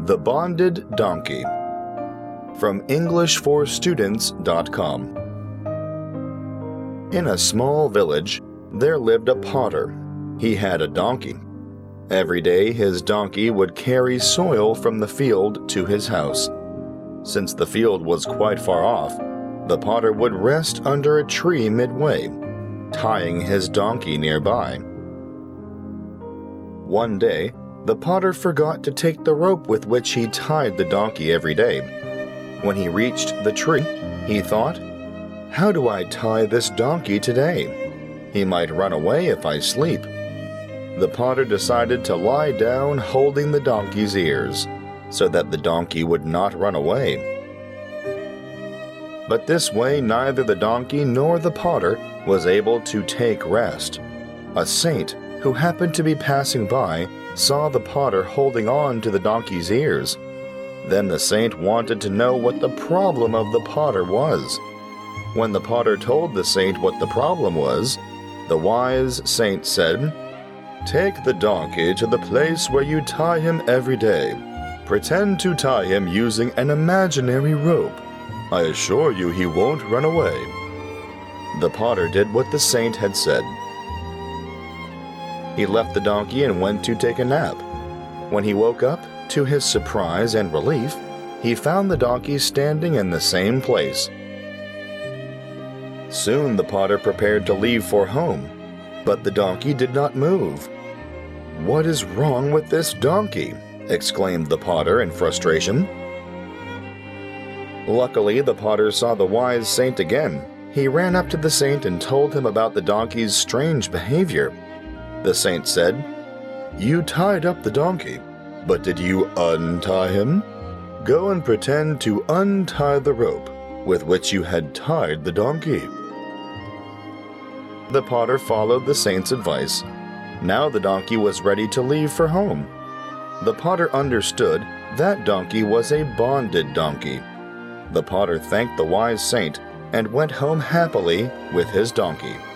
The Bonded Donkey. From EnglishForStudents.com. In a small village, there lived a potter. He had a donkey. Every day his donkey would carry soil from the field to his house. Since the field was quite far off, the potter would rest under a tree midway, tying his donkey nearby. One day, the potter forgot to take the rope with which he tied the donkey every day. When he reached the tree, he thought, "How do I tie this donkey today? He might run away if I sleep." The potter decided to lie down holding the donkey's ears, so that the donkey would not run away. But this way neither the donkey nor the potter was able to take rest. A saint who happened to be passing by saw the potter holding on to the donkey's ears. Then the saint wanted to know what the problem of the potter was. When the potter told the saint what the problem was, the wise saint said, "Take the donkey to the place where you tie him every day. Pretend to tie him using an imaginary rope. I assure you he won't run away." The potter did what the saint had said. He left the donkey and went to take a nap. When he woke up, to his surprise and relief, he found the donkey standing in the same place. Soon the potter prepared to leave for home, but the donkey did not move. "What is wrong with this donkey?" exclaimed the potter in frustration. Luckily, the potter saw the wise saint again. He ran up to the saint and told him about the donkey's strange behavior. The saint said, "You tied up the donkey, but did you untie him? Go and pretend to untie the rope with which you had tied the donkey." The potter followed the saint's advice. Now the donkey was ready to leave for home. The potter understood that donkey was a bonded donkey. The potter thanked the wise saint and went home happily with his donkey.